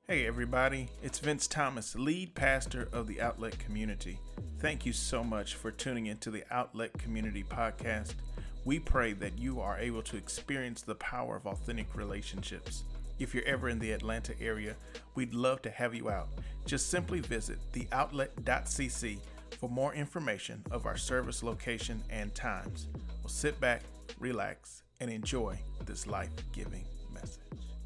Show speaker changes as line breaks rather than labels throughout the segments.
Hey everybody, it's Vince Thomas, lead pastor of the Outlet Community. Thank you so much for tuning into the Outlet Community podcast. We pray that you are able to experience the power of authentic relationships. If you're ever in the Atlanta area, we'd love to have you out. Just simply visit theoutlet.cc for more information of our service location and times. Well, sit back, relax, and enjoy this life-giving message.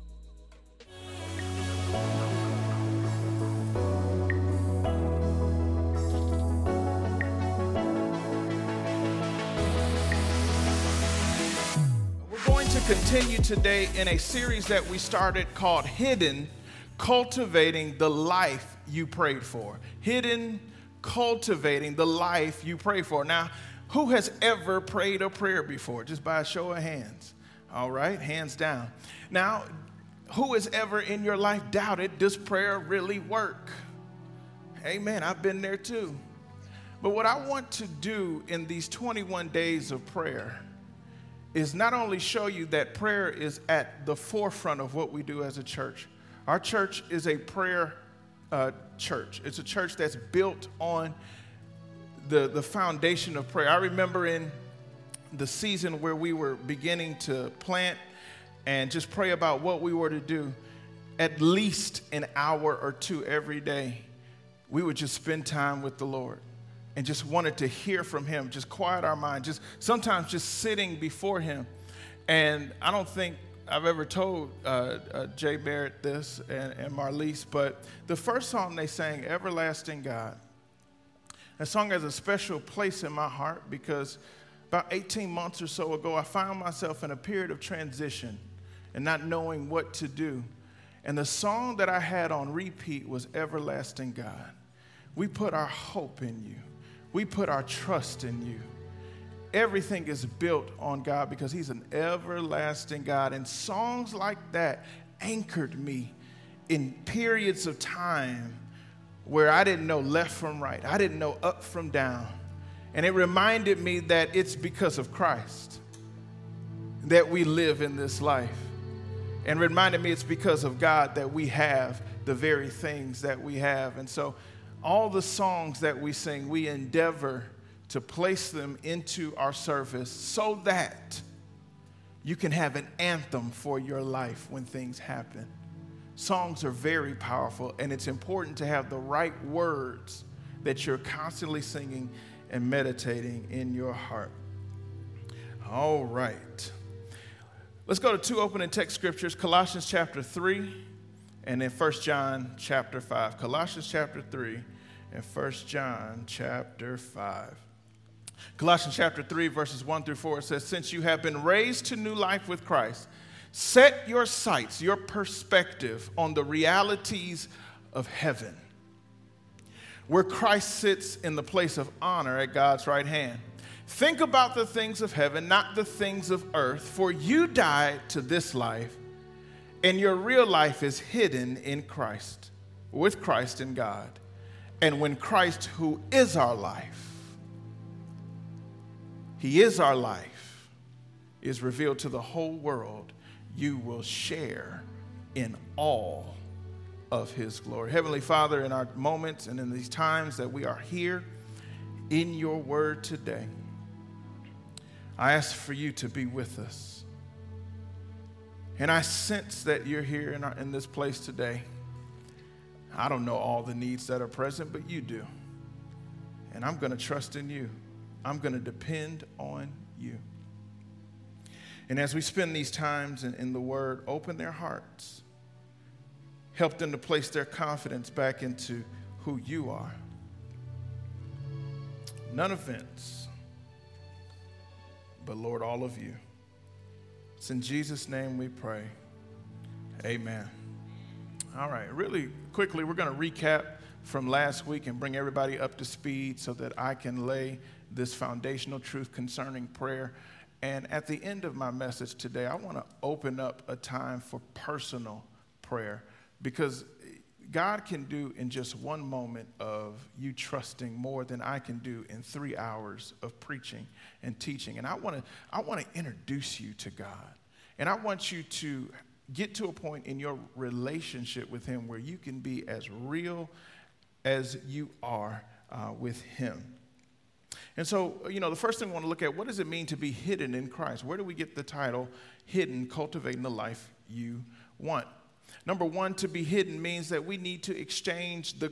We're going to continue today in a series that we started called Hidden, Cultivating the Life You Prayed For. Hidden, Cultivating the Life You Prayed For. Now, who has ever prayed a prayer before? Just by a show of hands. All right, hands down. Now, who has ever in your life doubted, does prayer really work? Amen, I've been there too. But what I want to do in these 21 days of prayer is not only show you that prayer is at the forefront of what we do as a church. Our church is a prayer church. It's a church that's built on the foundation of prayer. I remember in the season where we were beginning to plant and just pray about what we were to do, at least an hour or two every day, we would just spend time with the Lord and just wanted to hear from him, just quiet our mind, just sometimes just sitting before him. And I don't think I've ever told Jay Barrett this and Marlise, but the first song they sang, Everlasting God, that song has a special place in my heart because about 18 months or so ago, I found myself in a period of transition and not knowing what to do. And the song that I had on repeat was Everlasting God. We put our hope in you. We put our trust in you. Everything is built on God because he's an everlasting God. And songs like that anchored me in periods of time where I didn't know left from right. I didn't know up from down. And it reminded me that it's because of Christ that we live in this life. And reminded me it's because of God that we have the very things that we have. And so all the songs that we sing, we endeavor to place them into our service so that you can have an anthem for your life when things happen. Songs are very powerful, and it's important to have the right words that you're constantly singing and meditating in your heart. All right. Let's go to two opening text scriptures, Colossians chapter 3 and then 1 John chapter 5. Colossians chapter 3 and 1 John chapter 5. Colossians chapter 3 verses 1 through 4, it says, since you have been raised to new life with Christ, set your sights, your perspective on the realities of heaven, where Christ sits in the place of honor at God's right hand. Think about the things of heaven, not the things of earth, for you died to this life, and your real life is hidden in Christ, with Christ in God. And when Christ, who is our life, he is our life, is revealed to the whole world, you will share in all of his glory. Heavenly Father, in our moments and in these times that we are here in your word today, I ask for you to be with us. And I sense that you're here in this place today. I don't know all the needs that are present, but you do. And I'm going to trust in you. I'm going to depend on you. And as we spend these times in the word, open their hearts. Help them to place their confidence back into who you are. None offense, but Lord, all of you. It's in Jesus' name we pray. Amen. All right, really quickly, we're going to recap from last week and bring everybody up to speed so that I can lay this foundational truth concerning prayer. And at the end of my message today, I want to open up a time for personal prayer, because God can do in just one moment of you trusting more than I can do in 3 hours of preaching and teaching. And I want to introduce you to God. And I want you to get to a point in your relationship with him where you can be as real as you are with him. And so, the first thing we want to look at, what does it mean to be hidden in Christ? Where do we get the title, Hidden, Cultivating the Life You Want? Number one, to be hidden means that we need to exchange the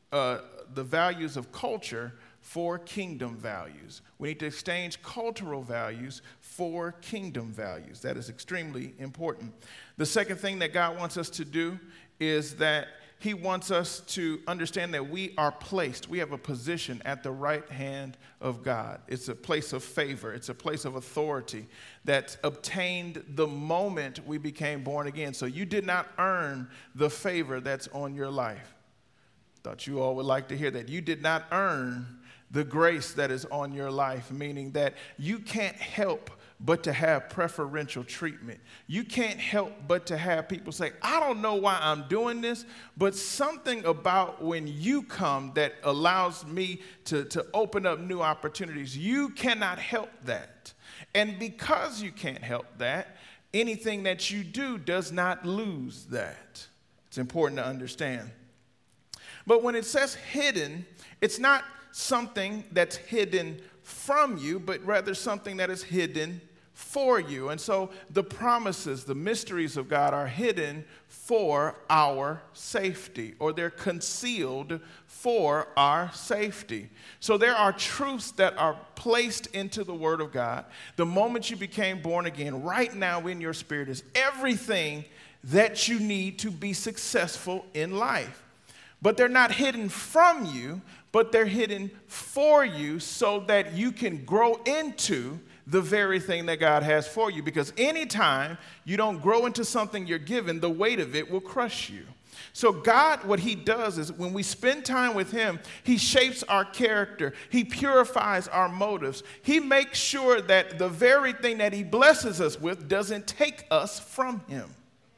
values of culture for kingdom values. We need to exchange cultural values for kingdom values. That is extremely important. The second thing that God wants us to do is that he wants us to understand that we are placed. We have a position at the right hand of God. It's a place of favor. It's a place of authority that's obtained the moment we became born again. So you did not earn the favor that's on your life. Thought you all would like to hear that. You did not earn the grace that is on your life, meaning that you can't help but to have preferential treatment. You can't help but to have people say, I don't know why I'm doing this, but something about when you come that allows me to open up new opportunities. You cannot help that. And because you can't help that, anything that you do does not lose that. It's important to understand. But when it says hidden, it's not something that's hidden from you, but rather something that is hidden for you. And so the promises, the mysteries of God are hidden for our safety, or they're concealed for our safety. So there are truths that are placed into the Word of God. The moment you became born again, right now in your spirit is everything that you need to be successful in life. But they're not hidden from you, but they're hidden for you so that you can grow into the very thing that God has for you. Because anytime you don't grow into something you're given, the weight of it will crush you. So God, what he does is when we spend time with him, he shapes our character. He purifies our motives. He makes sure that the very thing that he blesses us with doesn't take us from him.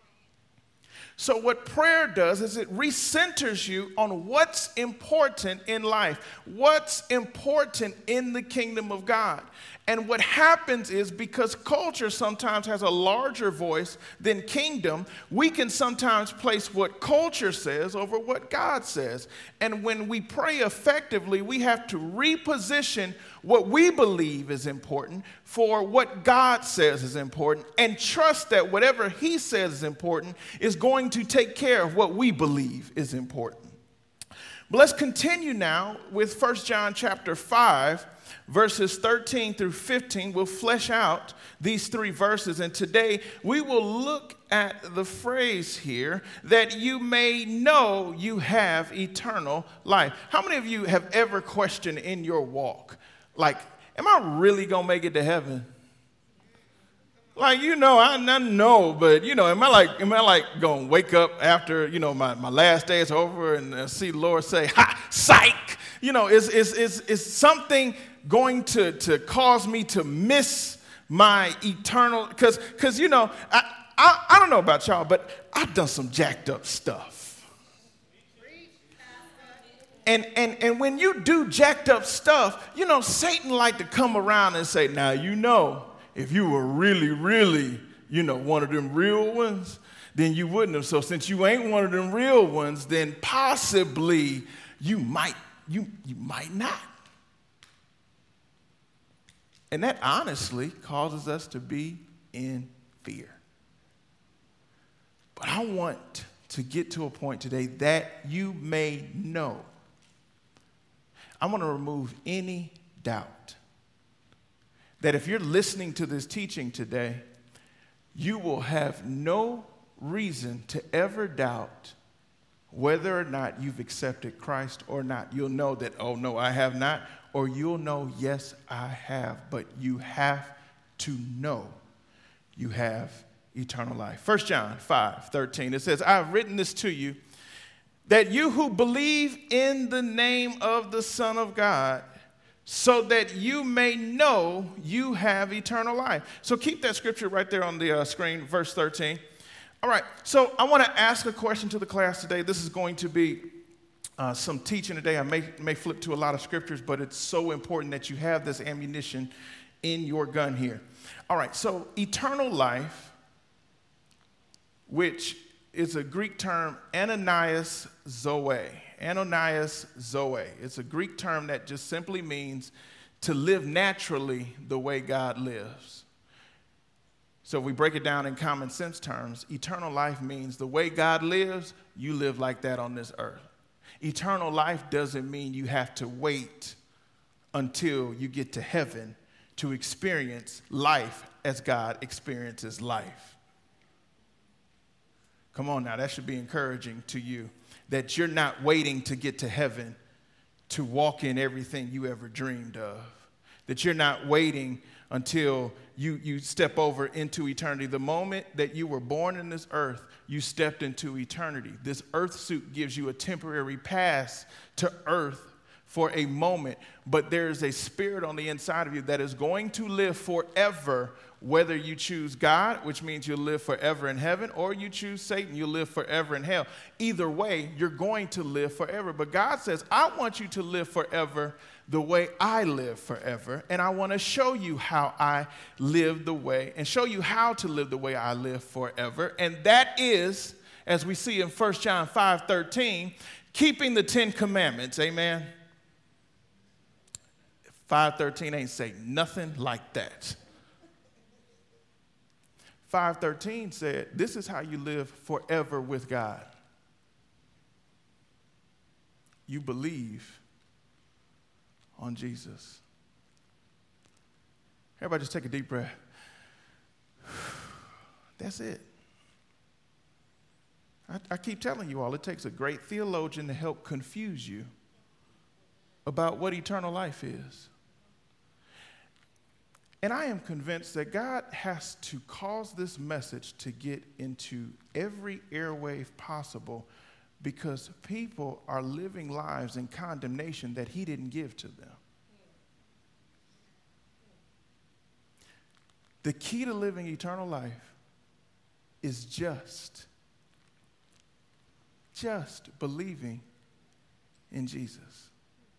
So what prayer does is it recenters you on what's important in life, what's important in the kingdom of God. And what happens is because culture sometimes has a larger voice than kingdom, we can sometimes place what culture says over what God says. And when we pray effectively, we have to reposition what we believe is important for what God says is important, and trust that whatever he says is important is going to take care of what we believe is important. But let's continue now with 1 John chapter 5, verses 13 through 15. We'll flesh out these three verses, and today we will look at the phrase here, that you may know you have eternal life. How many of you have ever questioned in your walk, like, am I really going to make it to heaven? Like, I know, but, am I like going to wake up after, my last day is over and see the Lord say, ha, psych! Is something going to cause me to miss my eternal, because I don't know about y'all, but I've done some jacked up stuff. And when you do jacked up stuff, Satan like to come around and say, now, if you were really, really, one of them real ones, then you wouldn't have. So since you ain't one of them real ones, then possibly you might not. And that honestly causes us to be in fear. But I want to get to a point today that you may know. I want to remove any doubt that if you're listening to this teaching today, you will have no reason to ever doubt whether or not you've accepted Christ or not. You'll know that, oh, no, I have not, or you'll know, yes, I have. But you have to know you have eternal life. 1 John 5:13, it says, I have written this to you, that you who believe in the name of the Son of God, so that you may know you have eternal life. So keep that scripture right there on the screen, verse 13. All right, so I want to ask a question to the class today. This is going to be some teaching today. I may flip to a lot of scriptures, but it's so important that you have this ammunition in your gun here. All right, so eternal life which is a Greek term, Ananias Zoe. Ananias Zoe. It's a Greek term that just simply means to live naturally the way God lives. So if we break it down in common sense terms, eternal life means the way God lives, you live like that on this earth. Eternal life doesn't mean you have to wait until you get to heaven to experience life as God experiences life. Come on now, that should be encouraging to you, that you're not waiting to get to heaven to walk in everything you ever dreamed of, that you're not waiting until you step over into eternity. The moment that you were born in this earth, you stepped into eternity. This earth suit gives you a temporary pass to earth for a moment, but there's a spirit on the inside of you that is going to live forever, whether you choose God, which means you'll live forever in heaven, or you choose Satan, you'll live forever in hell. Either way, you're going to live forever. But God says, I want you to live forever the way I live forever, and I want to show you how I live the way, and show you how to live the way I live forever. And that is, as we see in 1 John 5:13, keeping the 10 commandments. Amen. 5:13 ain't say nothing like that. 5:13 said, this is how you live forever with God. You believe on Jesus. Everybody just take a deep breath. That's it. I keep telling you all, it takes a great theologian to help confuse you about what eternal life is. And I am convinced that God has to cause this message to get into every airwave possible, because people are living lives in condemnation that he didn't give to them. The key to living eternal life is just believing in Jesus.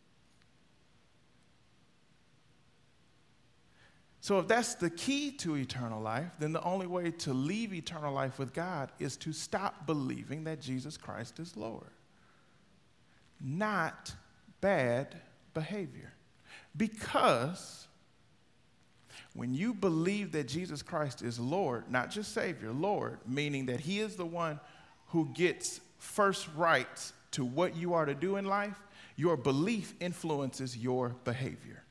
So if that's the key to eternal life, then the only way to leave eternal life with God is to stop believing that Jesus Christ is Lord. Not bad behavior. Because when you believe that Jesus Christ is Lord, not just Savior, Lord, meaning that he is the one who gets first rights to what you are to do in life, your belief influences your behavior.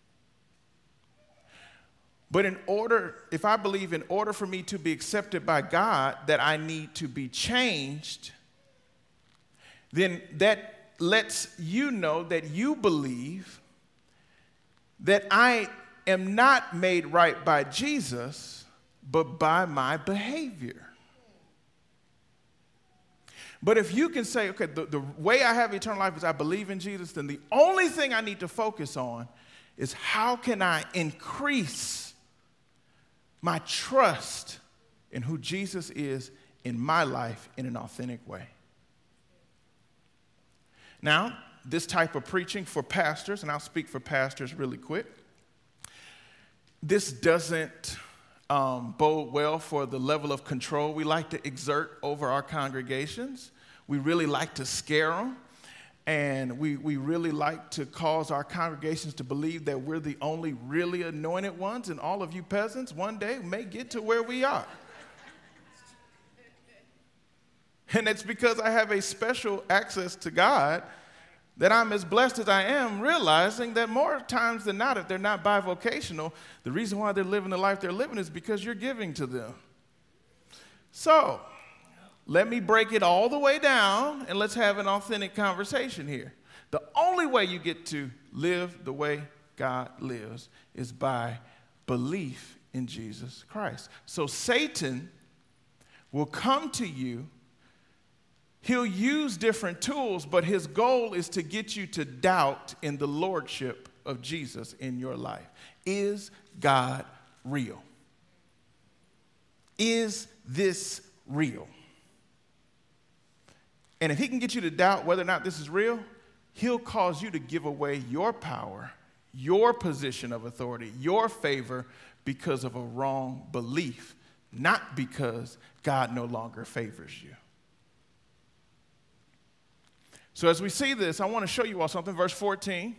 But if I believe in order for me to be accepted by God that I need to be changed, then that lets you know that you believe that I am not made right by Jesus, but by my behavior. But if you can say, okay, the way I have eternal life is I believe in Jesus, then the only thing I need to focus on is how can I increase my trust in who Jesus is in my life in an authentic way. Now, this type of preaching for pastors, and I'll speak for pastors really quick, this doesn't bode well for the level of control we like to exert over our congregations. We really like to scare them. And we really like to cause our congregations to believe that we're the only really anointed ones, and all of you peasants one day may get to where we are. And it's because I have a special access to God that I'm as blessed as I am, realizing that more times than not, if they're not bivocational, the reason why they're living the life they're living is because you're giving to them. So let me break it all the way down, and let's have an authentic conversation here. The only way you get to live the way God lives is by belief in Jesus Christ. So Satan will come to you. He'll use different tools, but his goal is to get you to doubt in the lordship of Jesus in your life. Is God real? Is this real? And if he can get you to doubt whether or not this is real, he'll cause you to give away your power, your position of authority, your favor because of a wrong belief not because God no longer favors you. So as we see this, I want to show you all something. Verse 14.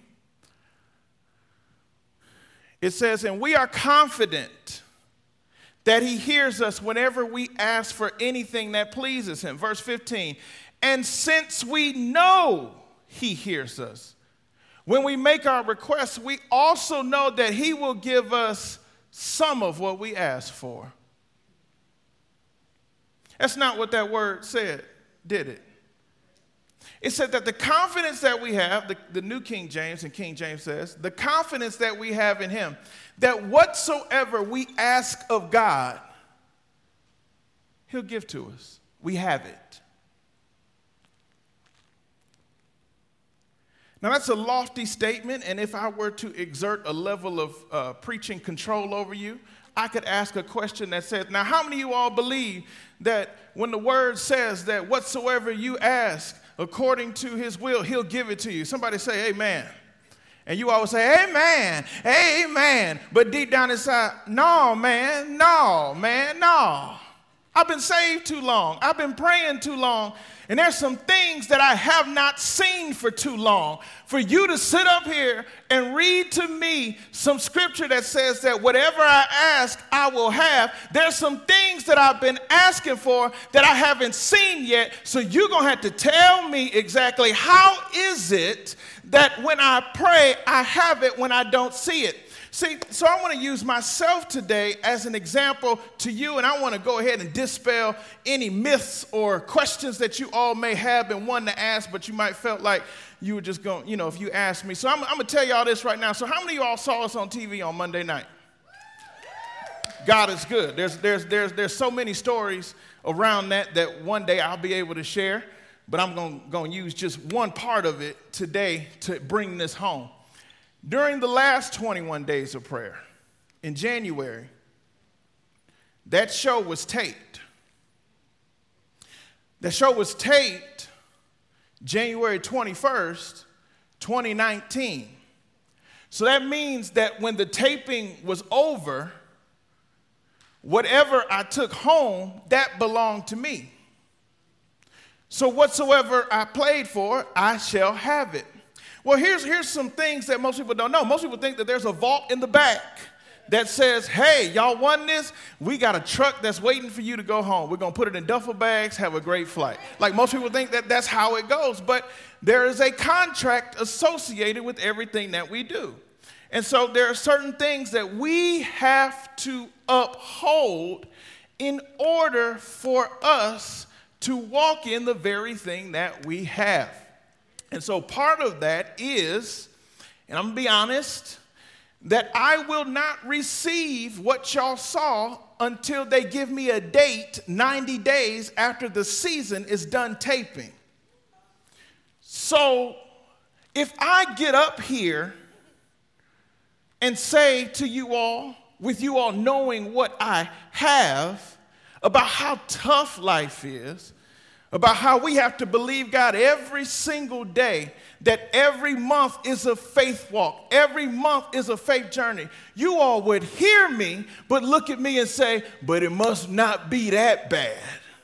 It says, and we are confident that he hears us whenever we ask for anything that pleases him. Verse 15. And since we know he hears us, when we make our requests, we also know that he will give us some of what we ask for. That's not what that word said, did it? It said that the confidence that we have, the New King James and King James says, the confidence that we have in him, that whatsoever we ask of God, he'll give to us. We have it. Now, that's a lofty statement, and if I were to exert a level of preaching control over you, I could ask a question that says, now, how many of you all believe that when the word says that whatsoever you ask according to his will, he'll give it to you? Somebody say amen. And you always say, amen, amen. But deep down inside, no, man, no, man, no. I've been saved too long. I've been praying too long. And there's some things that I have not seen for too long. For you to sit up here and read to me some scripture that says that whatever I ask, I will have. There's some things that I've been asking for that I haven't seen yet. So you're going to have to tell me exactly how is it that when I pray, I have it when I don't see it. See, so I want to use myself today as an example to you, and I want to go ahead and dispel any myths or questions that you all may have been wanting to ask, but you might felt like you were just going, if you asked me. So I'm going to tell y'all this right now. So how many of y'all saw us on TV on Monday night? God is good. There's so many stories around that one day I'll be able to share, but I'm going to use just one part of it today to bring this home. During the last 21 days of prayer in January, that show was taped. The show was taped January 21st, 2019. So that means that when the taping was over, whatever I took home, that belonged to me. So whatsoever I played for, I shall have it. Well, here's some things that most people don't know. Most people think that there's a vault in the back that says, hey, y'all won this? We got a truck that's waiting for you to go home. We're going to put it in duffel bags, have a great flight. Like most people think that that's how it goes. But there is a contract associated with everything that we do. And so there are certain things that we have to uphold in order for us to walk in the very thing that we have. And so part of that is, and I'm going to be honest, that I will not receive what y'all saw until they give me a date 90 days after the season is done taping. So if I get up here and say to you all, with you all knowing what I have, about how tough life is, about how we have to believe God every single day, that every month is a faith walk, every month is a faith journey, you all would hear me, but look at me and say, but it must not be that bad.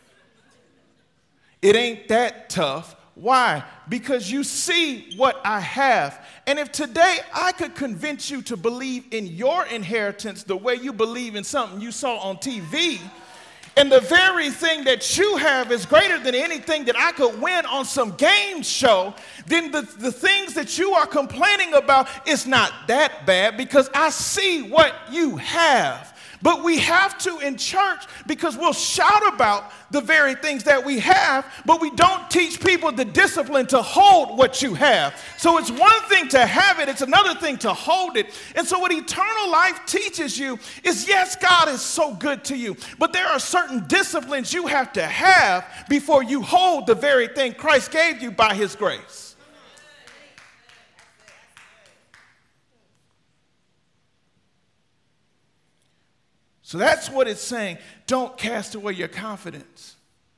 It ain't that tough. Why? Because you see what I have. And if today I could convince you to believe in your inheritance the way you believe in something you saw on TV, and the very thing that you have is greater than anything that I could win on some game show, then the things that you are complaining about is not that bad because I see what you have. But we have to in church because we'll shout about the very things that we have, but we don't teach people the discipline to hold what you have. So it's one thing to have it, it's another thing to hold it. And so what eternal life teaches you is, yes, God is so good to you, but there are certain disciplines you have to have before you hold the very thing Christ gave you by his grace. So that's what it's saying. Don't cast away your confidence.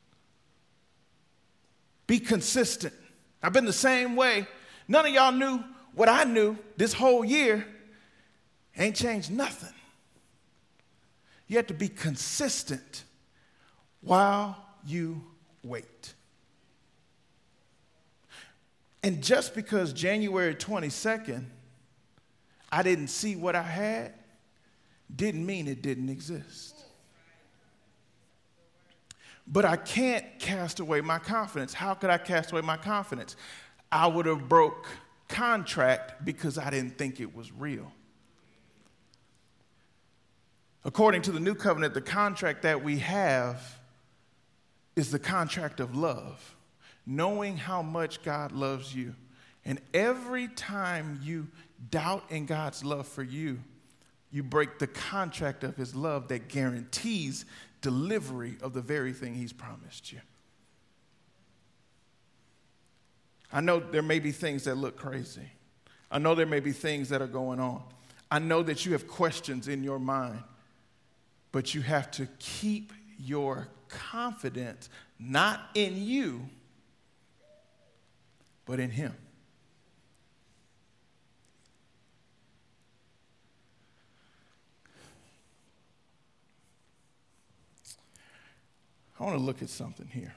Be consistent. I've been the same way. None of y'all knew what I knew this whole year. Ain't changed nothing. You have to be consistent while you wait. And just because January 22nd, I didn't see what I had, didn't mean it didn't exist. But I can't cast away my confidence. How could I cast away my confidence? I would have broke contract because I didn't think it was real. According to the new covenant, the contract that we have is the contract of love, knowing how much God loves you. And every time you doubt in God's love for you, you break the contract of his love that guarantees delivery of the very thing he's promised you. I know there may be things that look crazy. I know there may be things that are going on. I know that you have questions in your mind, but you have to keep your confidence not in you, but in him. I want to look at something here.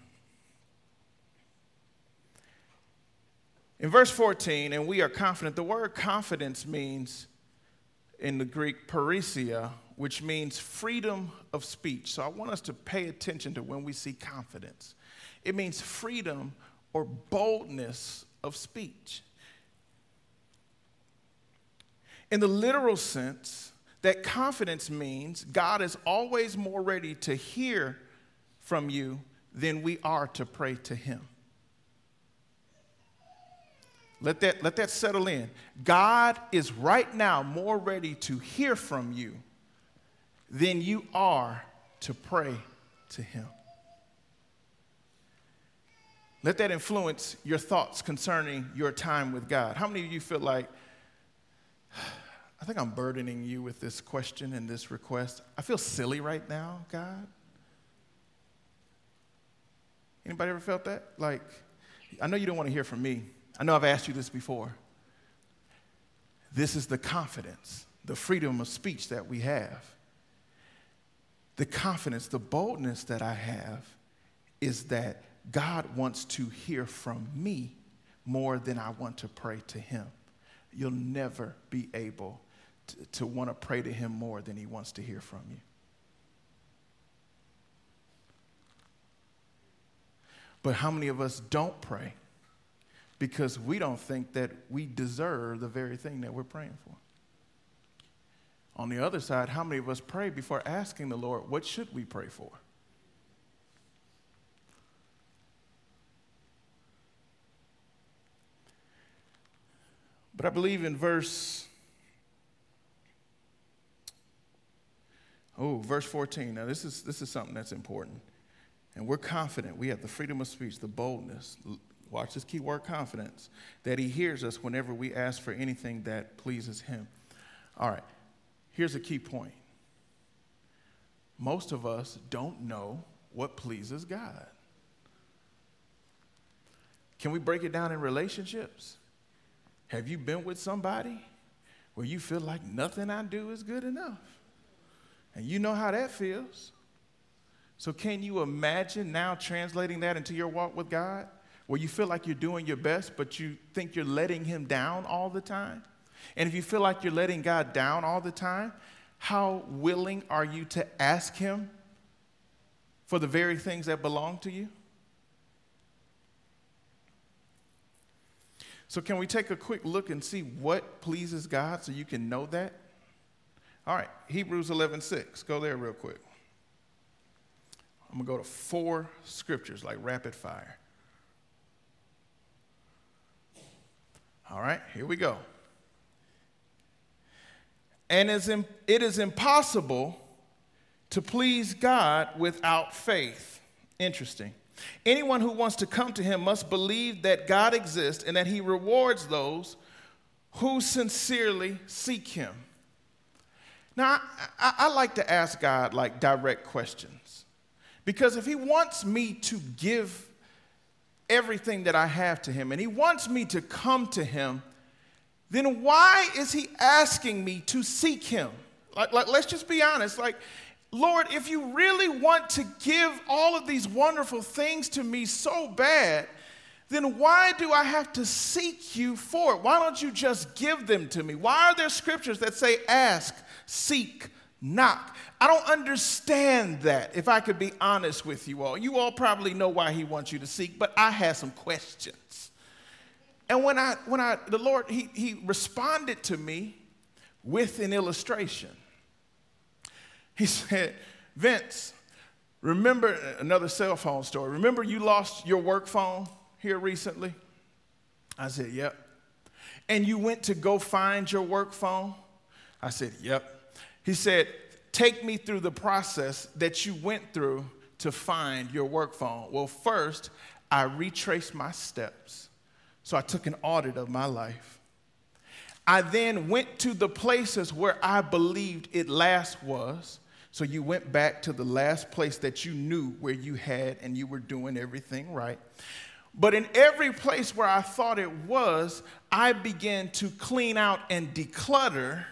In verse 14, and we are confident, the word confidence means, in the Greek, parrhesia, which means freedom of speech. So I want us to pay attention to when we see confidence. It means freedom or boldness of speech. In the literal sense, that confidence means God is always more ready to hear from you than we are to pray to him. Let that settle in. God is right now more ready to hear from you than you are to pray to him. Let that influence your thoughts concerning your time with God. How many of you feel like, I think I'm burdening you with this question and this request? I feel silly right now, God. Anybody ever felt that? Like, I know you don't want to hear from me. I know I've asked you this before. This is the confidence, the freedom of speech that we have. The confidence, the boldness that I have is that God wants to hear from me more than I want to pray to him. You'll never be able to want to pray to him more than he wants to hear from you. But how many of us don't pray because we don't think that we deserve the very thing that we're praying for? On the other side, how many of us pray before asking the Lord, what should we pray for? But I believe in verse 14. Now this is something that's important. And we're confident. We have the freedom of speech, the boldness. Watch this key word, confidence, that he hears us whenever we ask for anything that pleases him. All right, here's a key point. Most of us don't know what pleases God. Can we break it down in relationships? Have you been with somebody where you feel like nothing I do is good enough? And you know how that feels. So can you imagine now translating that into your walk with God, where you feel like you're doing your best, but you think you're letting him down all the time? And if you feel like you're letting God down all the time, how willing are you to ask him for the very things that belong to you? So can we take a quick look and see what pleases God so you can know that? All right, Hebrews 11:6. Go there real quick. I'm going to go to 4 scriptures, like rapid fire. All right, here we go. And it is impossible to please God without faith. Interesting. Anyone who wants to come to him must believe that God exists and that he rewards those who sincerely seek him. Now, I like to ask God like direct questions, because if he wants me to give everything that I have to him and he wants me to come to him, then why is he asking me to seek him? Like let's just be honest. Like, Lord, if you really want to give all of these wonderful things to me so bad, then why do I have to seek you for it? Why don't you just give them to me? Why are there scriptures that say ask, seek, knock? I don't understand that, if I could be honest with you all. You all probably know why he wants you to seek, but I had some questions. And when the Lord, he responded to me with an illustration. He said, Vince, remember, another cell phone story. Remember you lost your work phone here recently? I said, yep. And you went to go find your work phone? I said, yep. He said, take me through the process that you went through to find your work phone. Well, first, I retraced my steps. So I took an audit of my life. I then went to the places where I believed it last was. So you went back to the last place that you knew where you had and you were doing everything right. But in every place where I thought it was, I began to clean out and declutter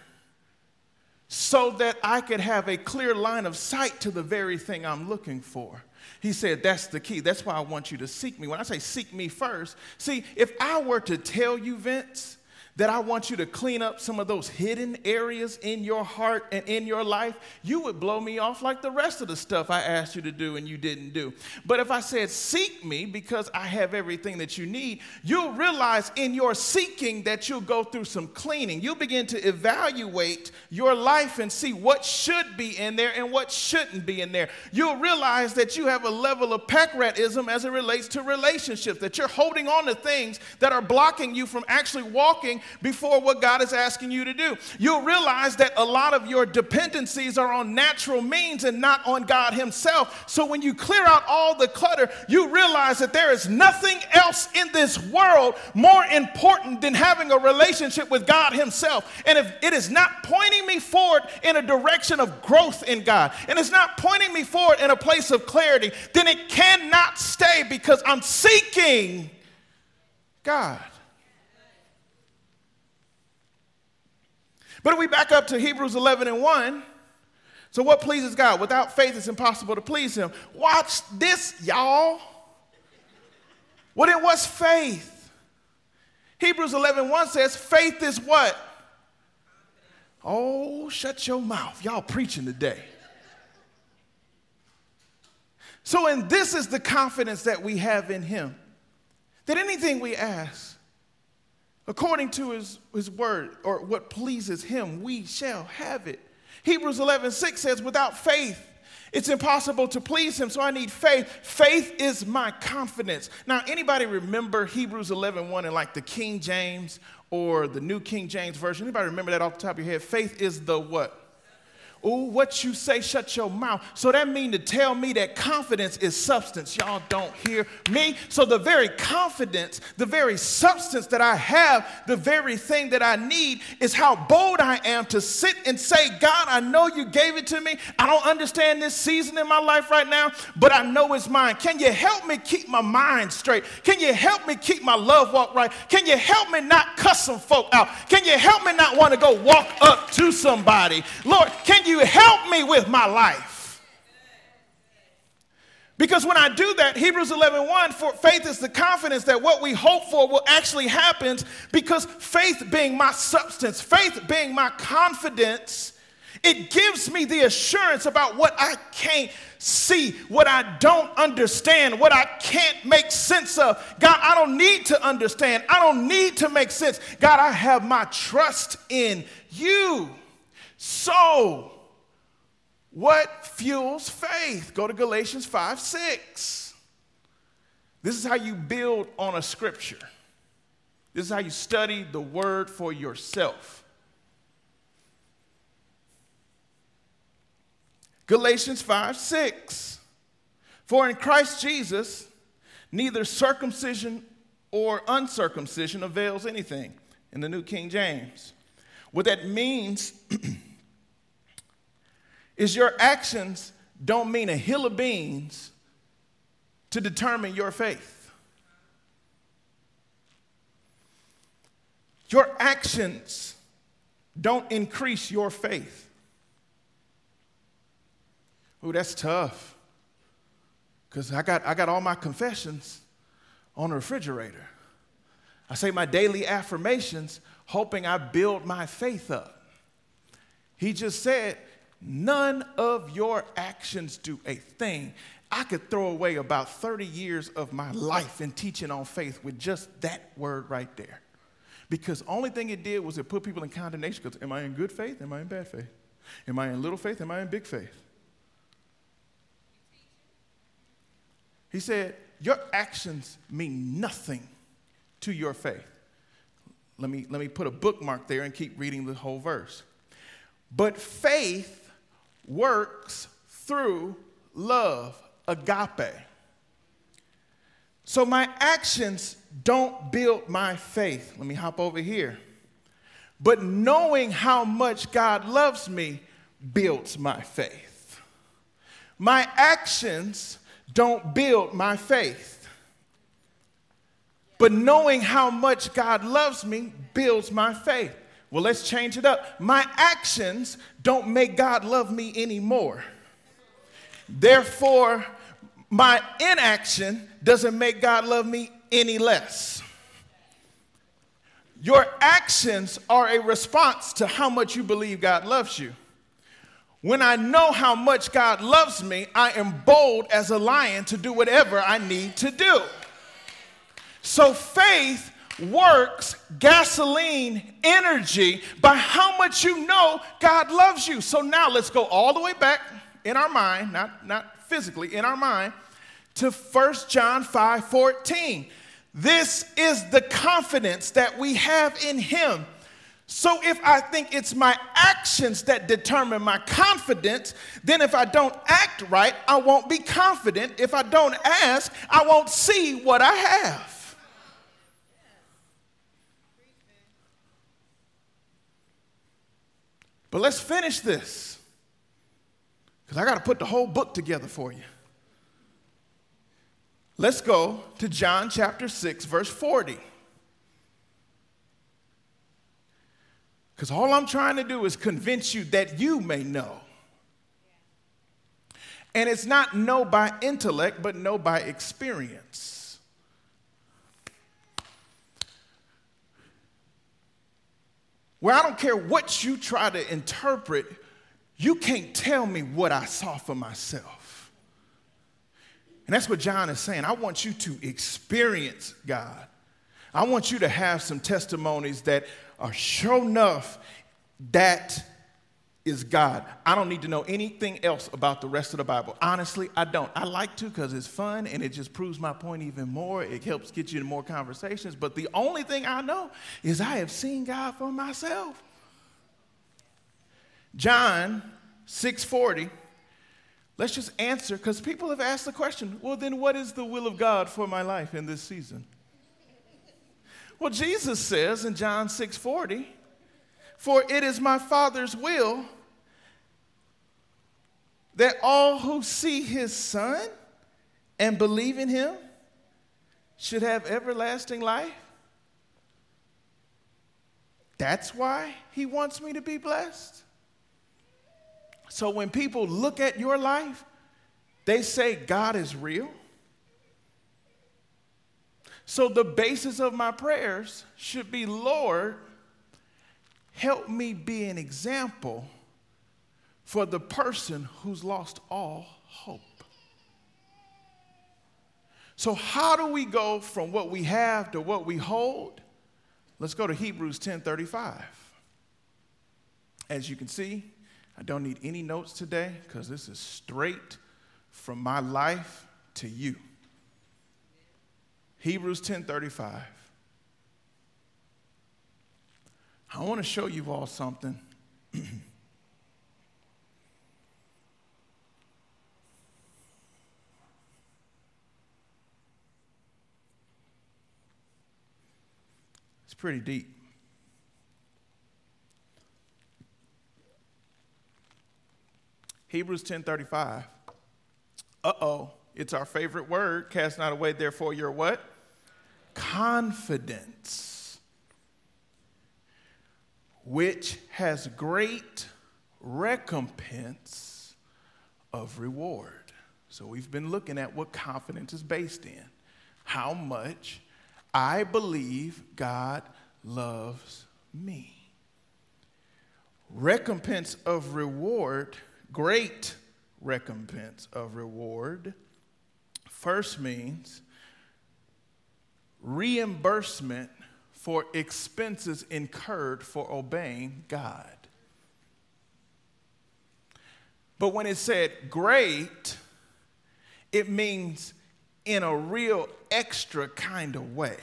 so that I could have a clear line of sight to the very thing I'm looking for. He said, that's the key. That's why I want you to seek me. When I say seek me first, see, if I were to tell you, Vince, that I want you to clean up some of those hidden areas in your heart and in your life, you would blow me off like the rest of the stuff I asked you to do and you didn't do. But if I said, seek me because I have everything that you need, you'll realize in your seeking that you'll go through some cleaning. You'll begin to evaluate your life and see what should be in there and what shouldn't be in there. You'll realize that you have a level of pack-ratism as it relates to relationships, that you're holding on to things that are blocking you from actually walking before what God is asking you to do. You'll realize that a lot of your dependencies are on natural means and not on God himself. So when you clear out all the clutter, you realize that there is nothing else in this world more important than having a relationship with God himself. And if it is not pointing me forward in a direction of growth in God, and it's not pointing me forward in a place of clarity, then it cannot stay because I'm seeking God. But if we back up to Hebrews 11:1, so what pleases God? Without faith, it's impossible to please him. Watch this, y'all. Well, then what's faith? Hebrews 11:1 says faith is what? Oh, shut your mouth. Y'all preaching today. So, and this is the confidence that we have in him, that anything we ask, according to his word, or what pleases him, we shall have it. Hebrews 11:6 says, without faith, it's impossible to please him, so I need faith. Faith is my confidence. Now, anybody remember Hebrews 11:1 in like the King James or the New King James Version? Anybody remember that off the top of your head? Faith is the what? Oh, what you say, shut your mouth. So that means to tell me that confidence is substance. Y'all don't hear me. So the very confidence, the very substance that I have, the very thing that I need is how bold I am to sit and say, God, I know you gave it to me. I don't understand this season in my life right now, but I know it's mine. Can you help me keep my mind straight? Can you help me keep my love walk right? Can you help me not cuss some folk out? Can you help me not want to go walk up to somebody? Lord, can you help me with my life? Because when I do that, Hebrews 11:1, for faith is the confidence that what we hope for will actually happen, because faith being my substance, faith being my confidence, it gives me the assurance about what I can't see, what I don't understand, what I can't make sense of. God, I don't need to understand. I don't need to make sense. God, I have my trust in you. So, what fuels faith? Go to Galatians 5:6. This is how you build on a scripture. This is how you study the word for yourself. Galatians 5:6. For in Christ Jesus, neither circumcision or uncircumcision avails anything. In the New King James. What that means is your actions don't mean a hill of beans to determine your faith. Your actions don't increase your faith. Ooh, that's tough. Because I got all my confessions on the refrigerator. I say my daily affirmations, hoping I build my faith up. He just said, none of your actions do a thing. I could throw away about 30 years of my life in teaching on faith with just that word right there. Because only thing it did was it put people in condemnation. Because am I in good faith? Am I in bad faith? Am I in little faith? Am I in big faith? He said, your actions mean nothing to your faith. Let me put a bookmark there and keep reading the whole verse. But faith works through love, agape. So my actions don't build my faith. Let me hop over here. But knowing how much God loves me builds my faith. My actions don't build my faith. But knowing how much God loves me builds my faith. Well, let's change it up. My actions don't make God love me anymore. Therefore, my inaction doesn't make God love me any less. Your actions are a response to how much you believe God loves you. When I know how much God loves me, I am bold as a lion to do whatever I need to do. So faith works gasoline energy by how much you know God loves you. So now let's go all the way back in our mind, not physically, in our mind, to 1 John 5:14. This is the confidence that we have in him. So if I think it's my actions that determine my confidence, then if I don't act right, I won't be confident. If I don't ask, I won't see what I have. But let's finish this, because I got to put the whole book together for you. Let's go to John chapter 6, verse 40. Because all I'm trying to do is convince you that you may know. And it's not know by intellect, but know by experience. Where I don't care what you try to interpret, you can't tell me what I saw for myself. And that's what John is saying. I want you to experience God. I want you to have some testimonies that are sure enough that is God. I don't need to know anything else about the rest of the Bible. Honestly, I don't. I like to because it's fun and it just proves my point even more. It helps get you into more conversations. But the only thing I know is I have seen God for myself. John 6:40. Let's just answer, because people have asked the question, well, then what is the will of God for my life in this season? Well, Jesus says in John 6:40, for it is my Father's will that all who see his Son and believe in him should have everlasting life. That's why he wants me to be blessed. So when people look at your life, they say God is real. So the basis of my prayers should be, Lord, help me be an example for the person who's lost all hope. So how do we go from what we have to what we hold? Let's go to Hebrews 10:35. As you can see, I don't need any notes today because this is straight from my life to you. Hebrews 10:35. I want to show you all something. It's pretty deep. Hebrews 10:35. It's our favorite word. Cast not away, therefore, your what? Confidence, which has great recompense of reward. So we've been looking at what confidence is based in. How much I believe God loves me. Recompense of reward, great recompense of reward, first means reimbursement for expenses incurred for obeying God. But when it said great, it means in a real extra kind of way.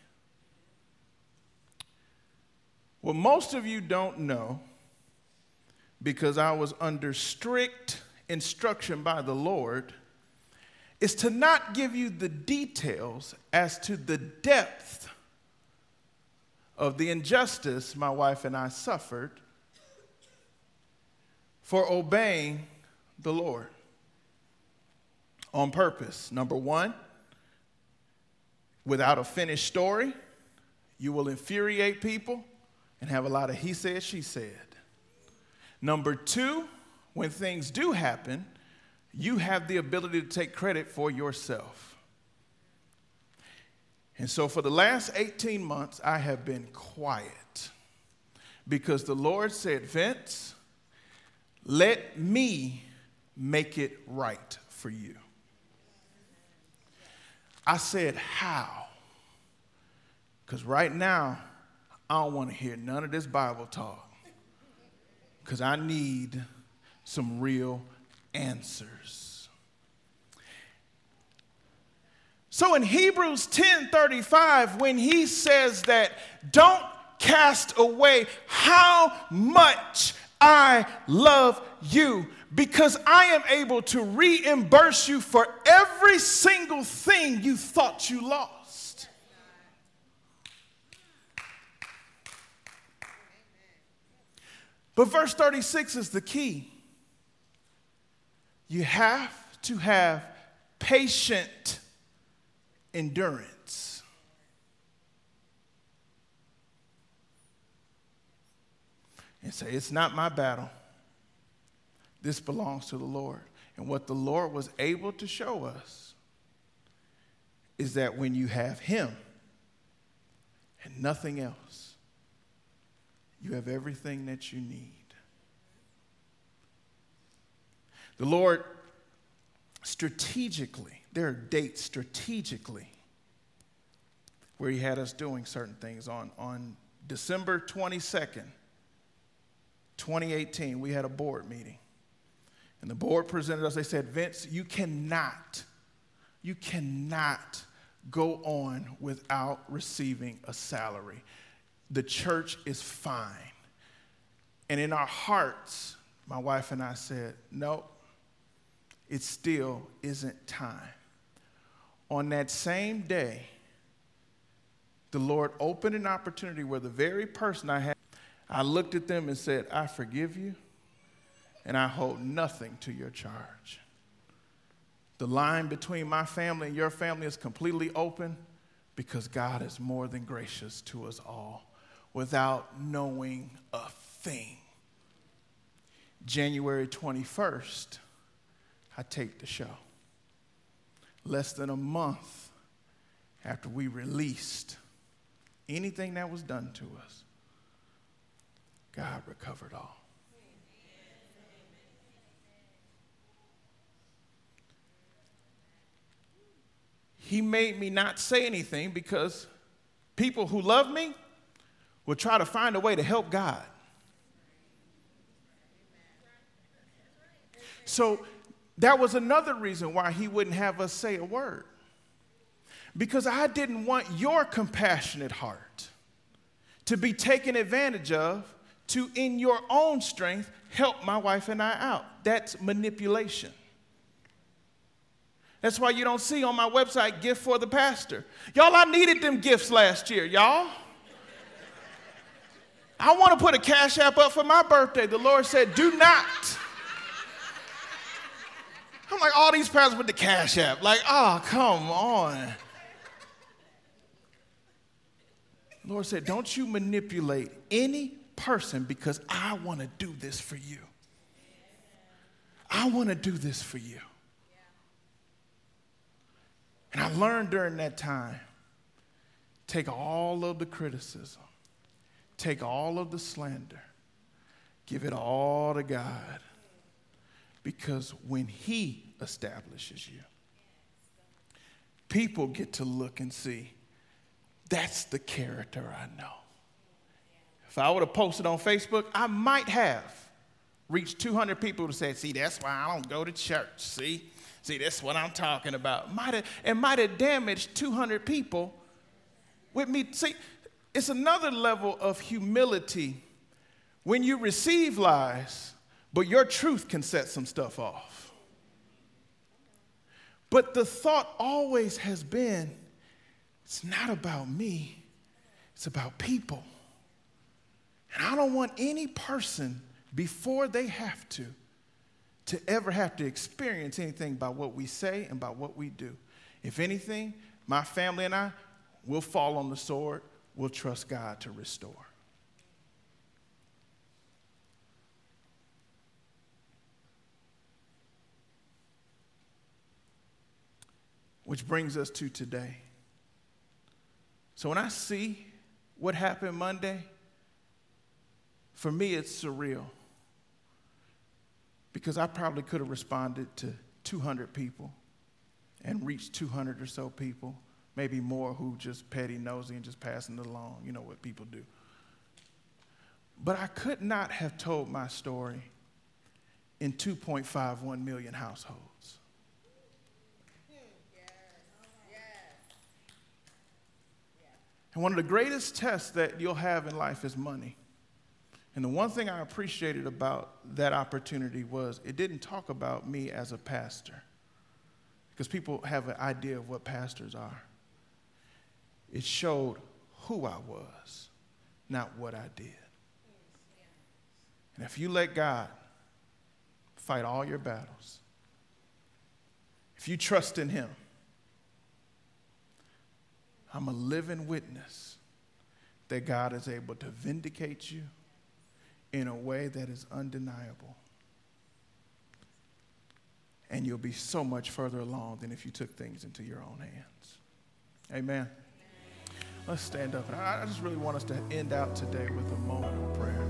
What most of you don't know, because I was under strict instruction by the Lord, is to not give you the details as to the depth of the injustice my wife and I suffered for obeying the Lord on purpose. Number one, without a finished story, you will infuriate people and have a lot of he said, she said. Number two, when things do happen, you have the ability to take credit for yourself. And so for the last 18 months, I have been quiet because the Lord said, Vince, let me make it right for you. I said, how? Because right now, I don't want to hear none of this Bible talk because I need some real answers. So in Hebrews 10:35, when he says that don't cast away how much I love you, because I am able to reimburse you for every single thing you thought you lost. But verse 36 is the key. You have to have patient endurance. And say, it's not my battle. This belongs to the Lord. And what the Lord was able to show us is that when you have him and nothing else, you have everything that you need. The Lord strategically, there are dates strategically where he had us doing certain things. On December 22nd, 2018, we had a board meeting. And the board presented us, they said, Vince, you cannot go on without receiving a salary. The church is fine. And in our hearts, my wife and I said, no, it still isn't time. On that same day, the Lord opened an opportunity where the very person I looked at them and said, I forgive you, and I hold nothing to your charge. The line between my family and your family is completely open because God is more than gracious to us all without knowing a thing. January 21st, I taped the show. Less than a month after we released anything that was done to us, God recovered all. He made me not say anything because people who love me will try to find a way to help God. So that was another reason why he wouldn't have us say a word. Because I didn't want your compassionate heart to be taken advantage of to, in your own strength, help my wife and I out. That's manipulation. That's why you don't see on my website, gift for the pastor. Y'all, I needed them gifts last year, y'all. I want to put a Cash App up for my birthday. The Lord said, do not. I'm like, all these pastors with the Cash App. Like, oh, come on. The Lord said, don't you manipulate any person because I want to do this for you. I want to do this for you. And I learned during that time, take all of the criticism, take all of the slander, give it all to God. Because when he establishes you, people get to look and see, that's the character I know. If I would have posted on Facebook, I might have reached 200 people who said, see, that's why I don't go to church. See, that's what I'm talking about. Might have damaged 200 people with me. See, it's another level of humility when you receive lies, but your truth can set some stuff off. But the thought always has been, it's not about me, it's about people. And I don't want any person, before they have to ever have to experience anything about what we say and about what we do. If anything, my family and I will fall on the sword. We'll trust God to restore. Which brings us to today. So when I see what happened Monday, for me it's surreal. Because I probably could have responded to 200 people and reached 200 or so people, maybe more who just petty, nosy, and just passing it along. You know what people do. But I could not have told my story in 2.51 million households. And one of the greatest tests that you'll have in life is money. And the one thing I appreciated about that opportunity was it didn't talk about me as a pastor, because people have an idea of what pastors are. It showed who I was, not what I did. And if you let God fight all your battles, if you trust in him, I'm a living witness that God is able to vindicate you in a way that is undeniable. And you'll be so much further along than if you took things into your own hands. Amen. Let's stand up. And I just really want us to end out today with a moment of prayer.